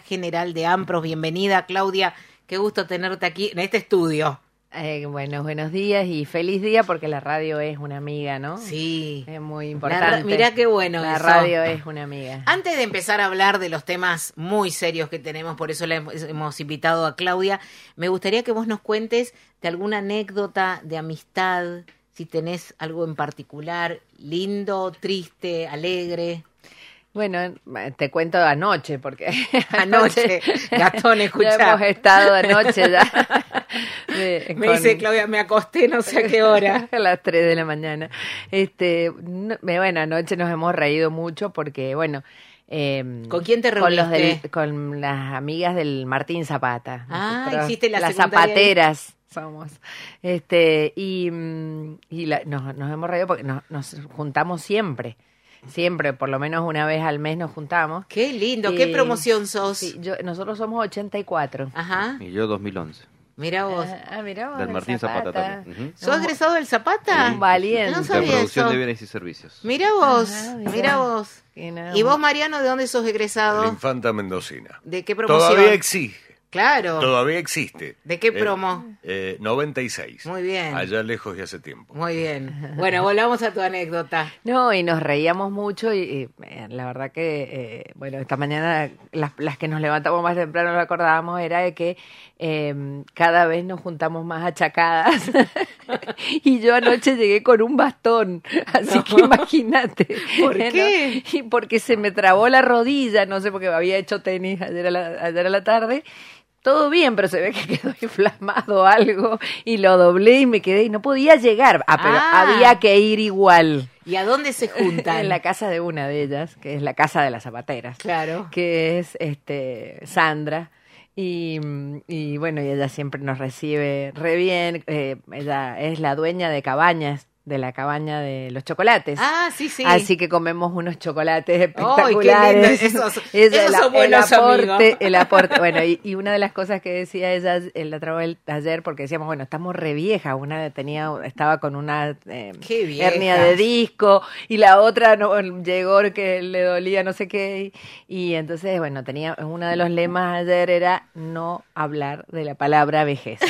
general de AMPROS. Bienvenida, Claudia. Qué gusto tenerte aquí en este estudio. Bueno, buenos días y feliz día porque la radio es una amiga, ¿no? Sí. Es muy importante. Mirá qué bueno la eso. radio es una amiga. Antes de empezar a hablar de los temas muy serios que tenemos, por eso hemos invitado a Claudia, me gustaría que vos nos cuentes de alguna anécdota de amistad, si tenés algo en particular, lindo, triste, alegre. Bueno, te cuento anoche, porque anoche, Gastón, escuchá. Ya hemos estado anoche ya. Me dice Claudia, me acosté no sé a qué hora. A las 3 de la mañana. Bueno, anoche nos hemos reído mucho porque, bueno... ¿Con quién te reuniste? Con las amigas del Martín Zapata. Hiciste las zapateras. Somos. Nos hemos reído porque nos juntamos siempre. Siempre, por lo menos una vez al mes nos juntamos. Qué lindo, ¿qué promoción sos? Sí, nosotros somos 84. Ajá. Y yo 2011. Mirá vos. Mirá vos. Del Martín Zapata también. ¿Sos egresado del Zapata? Un valiente. No sabía de producción eso. de bienes y servicios. Mirá vos, mirá vos. No. ¿Y vos, Mariano, de dónde sos egresado? La Infanta Mendocina. ¿De qué promoción? Todavía existe. Claro. Todavía existe. ¿De qué promo? 96. Muy bien. Allá lejos y hace tiempo. Muy bien. Bueno, volvamos a tu anécdota. No, y nos reíamos mucho y la verdad que, esta mañana las que nos levantamos más temprano lo acordábamos era de que cada vez nos juntamos más achacadas y yo anoche llegué con un bastón, así que imagínate. ¿Por qué? Y porque se me trabó la rodilla, no sé, porque había hecho tenis ayer a la tarde. Todo bien, pero se ve que quedó inflamado algo y lo doblé y me quedé y no podía llegar. Pero había que ir igual. ¿Y a dónde se juntan? En la casa de una de ellas, que es la casa de las zapateras. Claro. Que es Sandra. Y bueno, y ella siempre nos recibe re bien. Ella es la dueña de Cabañas, de la cabaña de los chocolates. Sí, sí. Así que comemos unos chocolates ¡Ay, espectaculares. qué lindo! Esos son buenos el aporte. Bueno, y una de las cosas que decía ella, la trajo ayer, porque decíamos, bueno, estamos re viejas. Una estaba con una hernia de disco, y la otra llegó que le dolía no sé qué. Y entonces, bueno, uno de los lemas ayer era no hablar de la palabra vejez.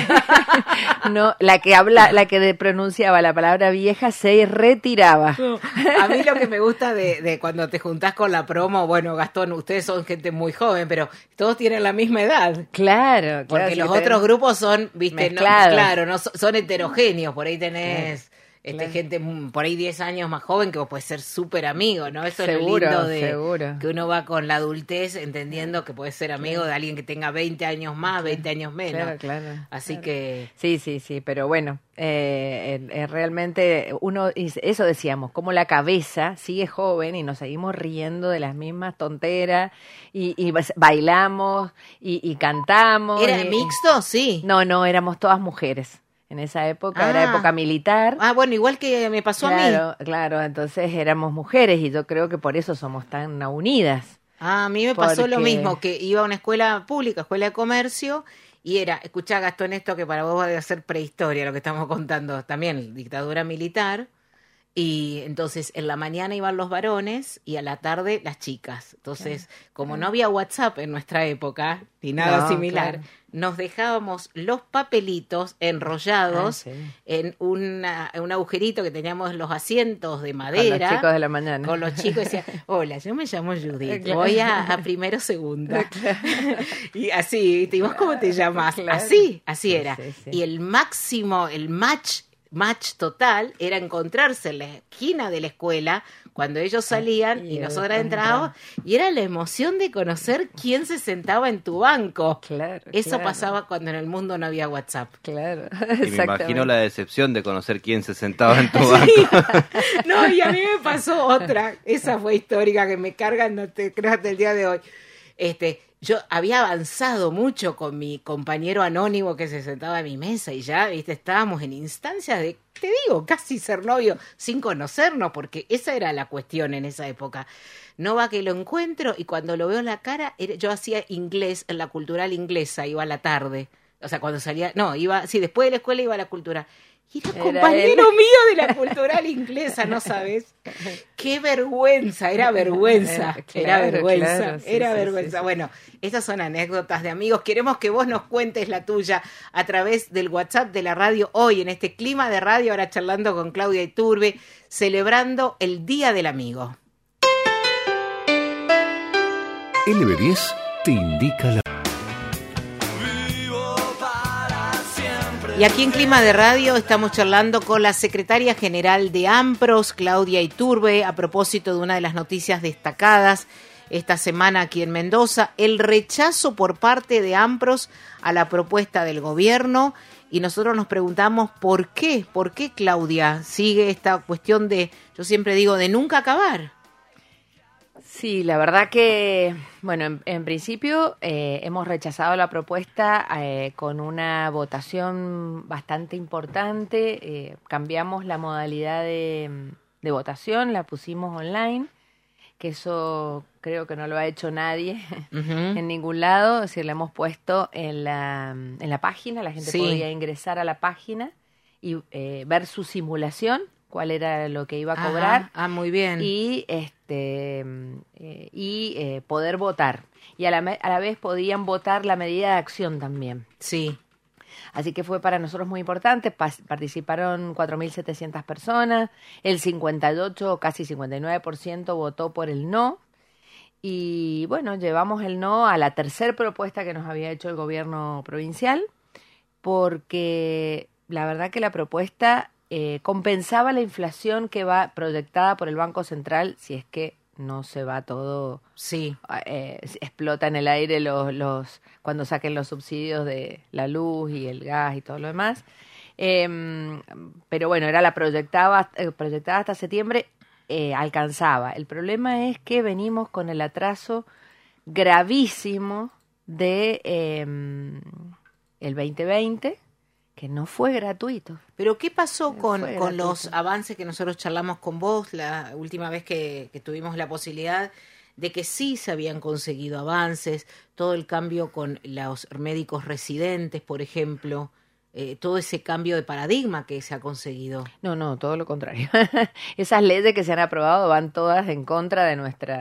No, la que pronunciaba la palabra vieja se retiraba. A mí lo que me gusta de cuando te juntás con la promo, bueno, Gastón, ustedes son gente muy joven, pero todos tienen la misma edad. Claro. Porque los otros grupos son, mezclados. No, son heterogéneos. Por ahí tenés gente por ahí 10 años más joven que vos podés ser súper amigo, ¿no? Eso seguro, es lo lindo seguro. Que uno va con la adultez entendiendo que puedes ser amigo de alguien que tenga 20 años más, 20 años menos. Claro. Así que... Sí, pero bueno, realmente eso decíamos, como la cabeza sigue joven y nos seguimos riendo de las mismas tonteras y bailamos y cantamos. ¿Era mixto? Sí. No, éramos todas mujeres. En esa época era época militar. Bueno, igual que me pasó a mí. Claro, entonces éramos mujeres y yo creo que por eso somos tan unidas. A mí me pasó lo mismo, que iba a una escuela pública, escuela de comercio, y escuchá, Gastón, esto que para vos va a ser prehistoria, lo que estamos contando también, dictadura militar, y entonces en la mañana iban los varones y a la tarde las chicas. Entonces, como no había WhatsApp en nuestra época, ni nada similar, nos dejábamos los papelitos enrollados en un agujerito que teníamos los asientos de madera. Con los chicos de la mañana. Con los chicos decían, hola, yo me llamo Judith, voy a primero segunda. Y así, ¿y vos cómo te llamás? Claro. Así era. Sí. Y el máximo, el match total era encontrarse en la esquina de la escuela cuando ellos salían y nosotras entrábamos, y era la emoción de conocer quién se sentaba en tu banco. Eso pasaba cuando en el mundo no había WhatsApp. Claro. Y me imagino la decepción de conocer quién se sentaba en tu banco. No, y a mí me pasó otra, esa fue histórica, que me cargan, no te creas, hasta el día de hoy. Yo había avanzado mucho con mi compañero anónimo que se sentaba a mi mesa y ya, estábamos en instancias de, te digo, casi ser novio sin conocernos, porque esa era la cuestión en esa época. No va que lo encuentro y cuando lo veo en la cara, yo hacía inglés en la cultural inglesa, iba a la tarde. O sea, cuando salía, después de la escuela iba a la cultural. Y era compañero mío de la Cultural Inglesa, ¿no sabes? ¡Qué vergüenza! Era vergüenza. Era vergüenza. Bueno, estas son anécdotas de amigos. Queremos que vos nos cuentes la tuya a través del WhatsApp de la radio hoy, en este clima de radio, ahora charlando con Claudia Iturbe, celebrando el Día del Amigo. LB10 te indica la... Y aquí en Clima de Radio estamos charlando con la secretaria general de AMPROS, Claudia Iturbe, a propósito de una de las noticias destacadas esta semana aquí en Mendoza, el rechazo por parte de AMPROS a la propuesta del gobierno. Y nosotros nos preguntamos ¿por qué, Claudia, sigue esta cuestión de, yo siempre digo, de nunca acabar? Sí, la verdad que, bueno, en principio hemos rechazado la propuesta con una votación bastante importante. Cambiamos la modalidad de votación, la pusimos online, que eso creo que no lo ha hecho nadie en ningún lado. Es decir, la hemos puesto en la página, la gente podía ingresar a la página y ver su simulación, cuál era lo que iba a cobrar. Muy bien. Y poder votar. Y a la vez podían votar la medida de acción también. Sí. Así que fue para nosotros muy importante. Participaron 4.700 personas. El 58, casi 59% votó por el no. Y bueno, llevamos el no a la tercera propuesta que nos había hecho el gobierno provincial, porque la verdad que la propuesta compensaba la inflación que va proyectada por el Banco Central si es que no se va todo, explota en el aire cuando saquen los subsidios de la luz y el gas y todo lo demás. Pero bueno, era la proyectada hasta septiembre, alcanzaba. El problema es que venimos con el atraso gravísimo de el 2020, que no fue gratuito. Pero ¿qué pasó con los avances que nosotros charlamos con vos la última vez que tuvimos la posibilidad de que sí se habían conseguido avances, todo el cambio con los médicos residentes, por ejemplo, todo ese cambio de paradigma que se ha conseguido? No, todo lo contrario. Esas leyes que se han aprobado van todas en contra de nuestro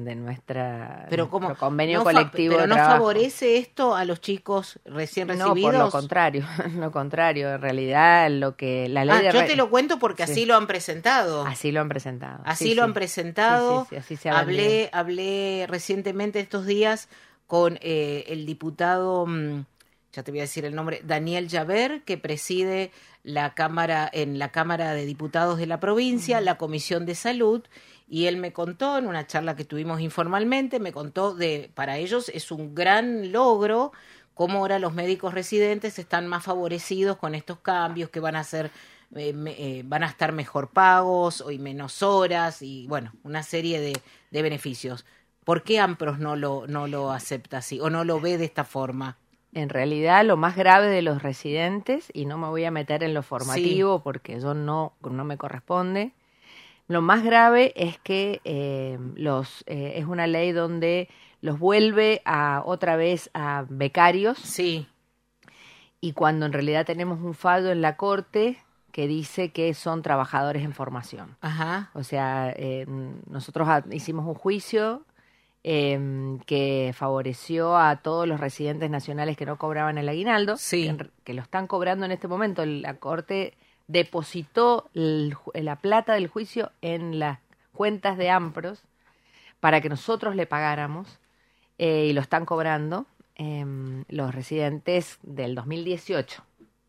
convenio colectivo. ¿Pero no favorece esto a los chicos recién recibidos? No, por lo contrario. En realidad, lo que la ley yo te lo cuento porque así lo han presentado. Así lo han presentado. Así lo han presentado. Sí, así se ha vendido. Hablé recientemente estos días con el diputado, ya te voy a decir el nombre, Daniel Javer, que preside en la Cámara de Diputados de la provincia, la Comisión de Salud, y él me contó en una charla que tuvimos informalmente, para ellos es un gran logro cómo ahora los médicos residentes están más favorecidos con estos cambios, que van a ser van a estar mejor pagos y menos horas y bueno, una serie de beneficios. ¿Por qué AMPROS no lo acepta así o no lo ve de esta forma? En realidad, lo más grave de los residentes, y no me voy a meter en lo formativo porque eso no me corresponde, lo más grave es que es una ley donde los vuelve otra vez a becarios. Sí. Y cuando en realidad tenemos un fallo en la Corte que dice que son trabajadores en formación. Ajá. O sea, nosotros hicimos un juicio que favoreció a todos los residentes nacionales que no cobraban el aguinaldo, que lo están cobrando en este momento. La Corte depositó la plata del juicio en las cuentas de AMPROS para que nosotros le pagáramos, y lo están cobrando los residentes del 2018.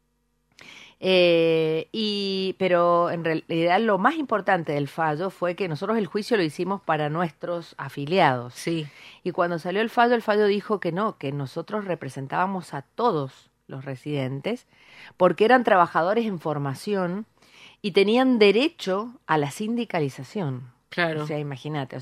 Pero en realidad lo más importante del fallo fue que nosotros el juicio lo hicimos para nuestros afiliados. Sí. Y cuando salió el fallo dijo que no, que nosotros representábamos a todos los residentes porque eran trabajadores en formación y tenían derecho a la sindicalización. Claro. O sea, imagínate,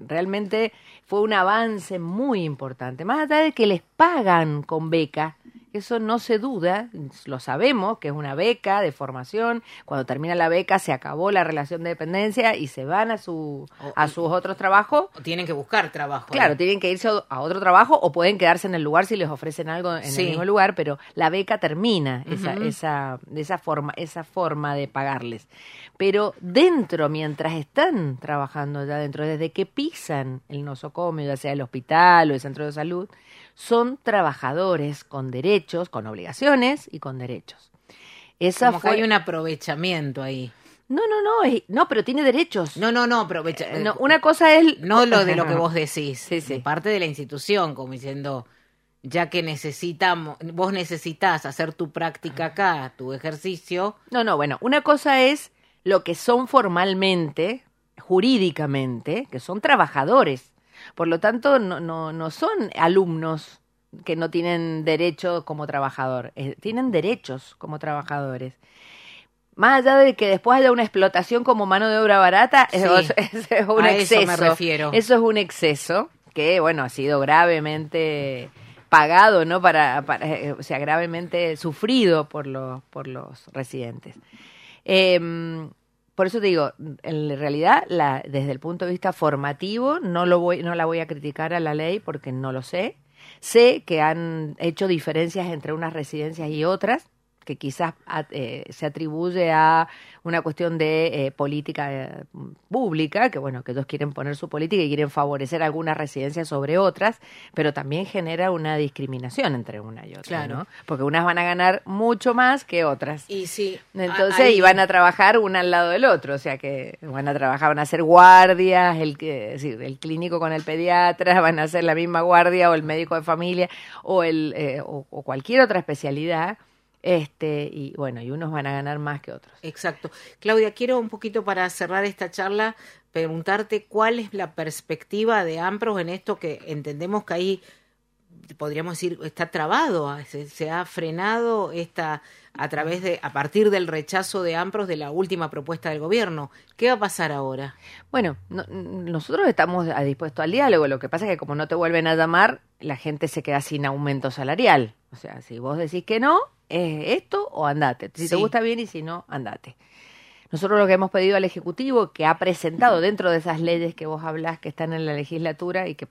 realmente fue un avance muy importante. Más allá de que les pagan con beca, Eso no se duda, lo sabemos, que es una beca de formación. Cuando termina la beca se acabó la relación de dependencia y se van a sus otros trabajos. O tienen que buscar trabajo. Claro, tienen que irse a otro trabajo o pueden quedarse en el lugar si les ofrecen algo en el mismo lugar, pero la beca termina esa forma de pagarles. Pero dentro, mientras están trabajando allá adentro, desde que pisan el nosocomio, ya sea el hospital o el centro de salud, son trabajadores con derechos, con obligaciones y con derechos. Como que hay un aprovechamiento ahí. No, pero tiene derechos. No, una cosa es... No lo de lo que vos decís, sí. De parte de la institución, como diciendo, ya que vos necesitás hacer tu práctica acá, tu ejercicio. Bueno, una cosa es lo que son formalmente, jurídicamente, que son trabajadores. Por lo tanto, no son alumnos que no tienen derecho como trabajador, tienen derechos como trabajadores. Más allá de que después haya una explotación como mano de obra barata, eso es un exceso. Eso me refiero. Eso es un exceso que, ha sido gravemente pagado, ¿no? O sea, gravemente sufrido por los residentes. Por eso te digo, en realidad, desde el punto de vista formativo, no la voy a criticar a la ley porque no lo sé. Sé que han hecho diferencias entre unas residencias y otras, que quizás se atribuye a una cuestión de política pública, que ellos quieren poner su política y quieren favorecer algunas residencias sobre otras, pero también genera una discriminación entre una y otra, claro, ¿no? Porque unas van a ganar mucho más que otras. Y sí. Entonces, y van a trabajar una al lado del otro, o sea que van a hacer guardias, el clínico con el pediatra, van a hacer la misma guardia, o el médico de familia, o o cualquier otra especialidad. Y unos van a ganar más que otros. Exacto. Claudia, quiero un poquito para cerrar esta charla preguntarte cuál es la perspectiva de AMPROS en esto que entendemos que ahí, podríamos decir, está trabado, se ha frenado a partir del rechazo de AMPROS de la última propuesta del gobierno. ¿Qué va a pasar ahora? Bueno, nosotros estamos dispuestos al diálogo. Lo que pasa es que como no te vuelven a llamar, la gente se queda sin aumento salarial. O sea, si vos decís que no, es esto o andate. Si te gusta bien y si no, andate. Nosotros lo que hemos pedido al Ejecutivo, que ha presentado dentro de esas leyes que vos hablás, que están en la legislatura y que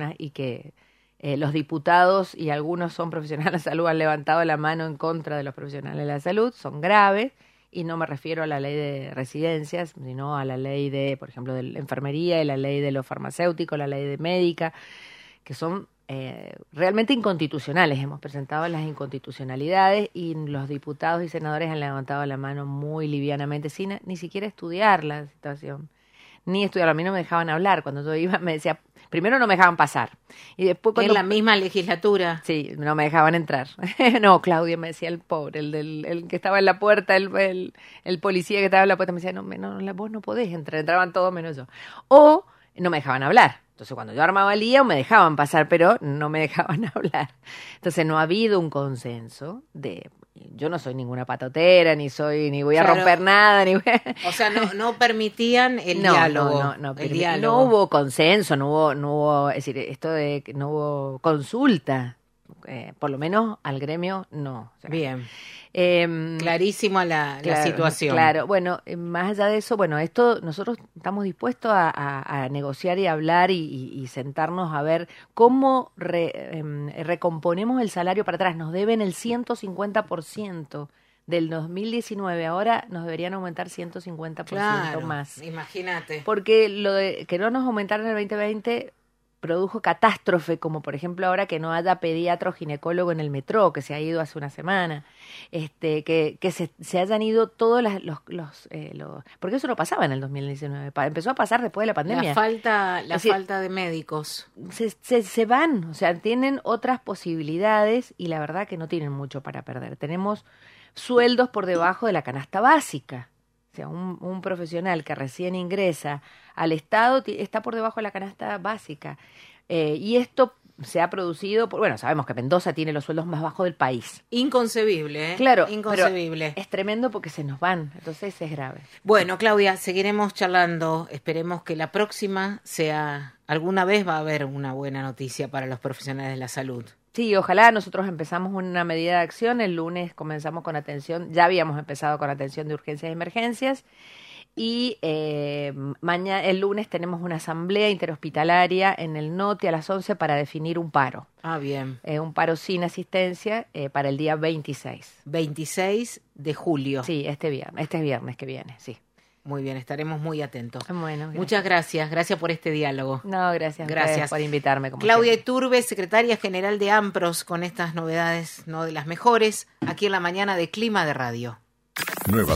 los diputados y algunos son profesionales de la salud han levantado la mano en contra de los profesionales de la salud, son graves, y no me refiero a la ley de residencias, sino a la ley de, por ejemplo, de la enfermería y la ley de los farmacéuticos, la ley de médica, que son realmente inconstitucionales. Hemos presentado las inconstitucionalidades y los diputados y senadores han levantado la mano muy livianamente, sin ni siquiera estudiar la situación. Ni estudiar, a mí no me dejaban hablar. Cuando yo iba me decía, primero no me dejaban pasar. Y después ¿En la misma legislatura? Sí, no me dejaban entrar. No, Claudia, me decía el pobre, el que estaba en la puerta, el policía que estaba en la puerta, me decía, vos no podés entrar, entraban todos menos yo. O no me dejaban hablar. Entonces, cuando yo armaba el lío, me dejaban pasar, pero no me dejaban hablar. Entonces, no ha habido un consenso yo no soy ninguna patotera, ni voy a romper nada, o sea, no permitían el diálogo. No hubo consenso, no hubo, es decir, esto de que no hubo consulta, por lo menos al gremio no. O sea, bien. Clarísima la situación. Claro, más allá de eso, esto nosotros estamos dispuestos a negociar y hablar y sentarnos a ver cómo recomponemos el salario para atrás. Nos deben el 150% del 2019, ahora nos deberían aumentar 150% más. Imagínate. Porque lo de que no nos aumentaron en el 2020 produjo catástrofe, como por ejemplo ahora que no haya pediatra o ginecólogo en el metro, que se ha ido hace una semana, que se hayan ido todos porque eso no pasaba en el 2019, empezó a pasar después de la pandemia. La falta de médicos. Se van, o sea, tienen otras posibilidades y la verdad que no tienen mucho para perder. Tenemos sueldos por debajo de la canasta básica. O sea, un profesional que recién ingresa al Estado está por debajo de la canasta básica. Y esto se ha producido, bueno, sabemos que Mendoza tiene los sueldos más bajos del país. Inconcebible, ¿eh? Claro, inconcebible. Es tremendo porque se nos van, entonces es grave. Bueno, Claudia, seguiremos charlando. Esperemos que la próxima sea, alguna vez va a haber una buena noticia para los profesionales de la salud. Sí, ojalá. Nosotros empezamos una medida de acción. El lunes comenzamos con atención, ya habíamos empezado con atención de urgencias y emergencias. Y mañana, el lunes, tenemos una asamblea interhospitalaria en el NOTI a las 11 para definir un paro. Ah, bien. Un paro sin asistencia para el día 26. 26 de julio. Sí, este viernes que viene, sí. Muy bien, estaremos muy atentos. Bueno, gracias. Muchas gracias por este diálogo. No, gracias por invitarme. Claudia Iturbe, secretaria general de AMPROS, con estas novedades, no de las mejores, aquí en la mañana de Clima de Radio. Nueva